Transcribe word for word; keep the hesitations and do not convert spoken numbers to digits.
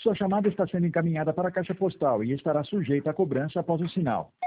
Sua chamada está sendo encaminhada para a caixa postal e estará sujeita a cobrança após o sinal.